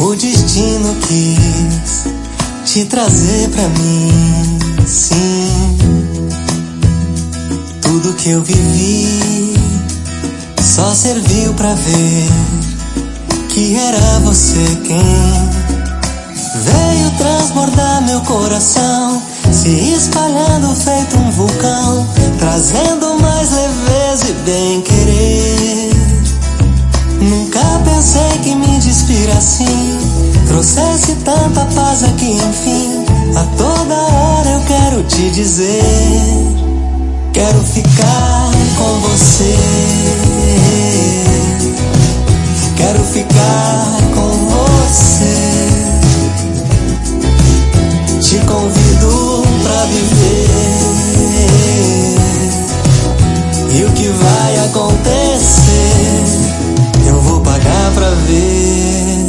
O destino quis te trazer pra mim, sim. Tudo que eu vivi só serviu pra ver que era você quem veio transbordar meu coração, se espalhando feito um vulcão, trazendo mais leveza e bem-querer. Nunca pensei que me despir assim, trouxesse tanta paz aqui, enfim. A toda hora eu quero te dizer, quero ficar com você, quero ficar com você. Te convido pra viver, e o que vai acontecer eu vou pagar pra ver.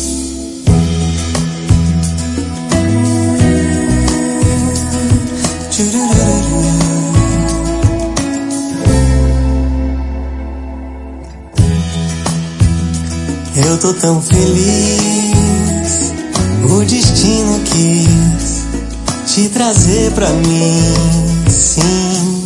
Eu tô tão feliz, o destino quis te trazer pra mim, sim.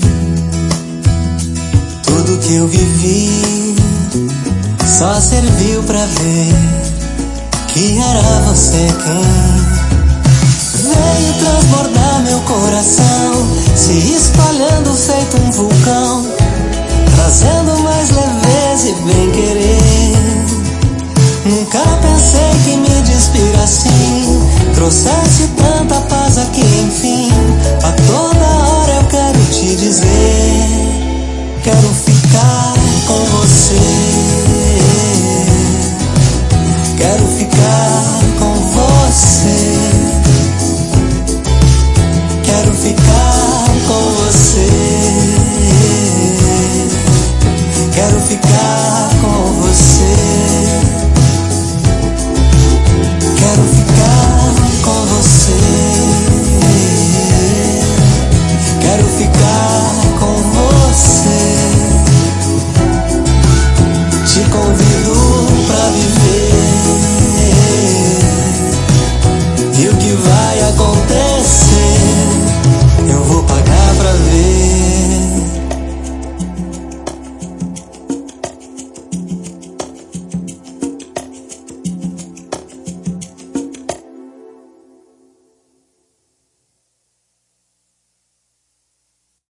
Tudo que eu vivi só serviu pra ver que era você quem veio transbordar meu coração, se espalhando feito um vulcão, trazendo mais leveza e bem-querer.